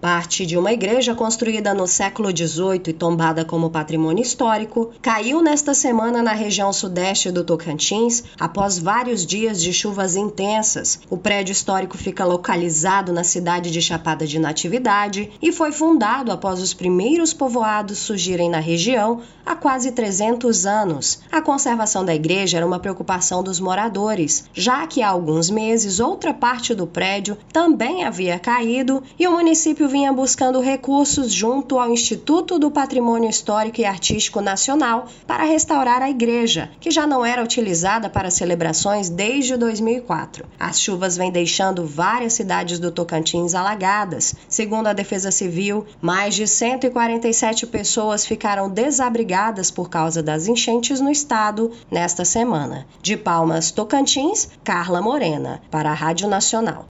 Parte de uma igreja construída no século XVIII e tombada como patrimônio histórico caiu nesta semana na região sudeste do Tocantins após vários dias de chuvas intensas. O prédio histórico fica localizado na cidade de Chapada de Natividade e foi fundado após os primeiros povoados surgirem na região há quase 300 anos. A conservação da igreja era uma preocupação dos moradores, já que há alguns meses outra parte do prédio também havia caído e o município vinha buscando recursos junto ao Instituto do Patrimônio Histórico e Artístico Nacional para restaurar a igreja, que já não era utilizada para celebrações desde 2004. As chuvas vêm deixando várias cidades do Tocantins alagadas. Segundo a Defesa Civil, mais de 147 pessoas ficaram desabrigadas por causa das enchentes no estado nesta semana. De Palmas, Tocantins, Carla Morena, para a Rádio Nacional.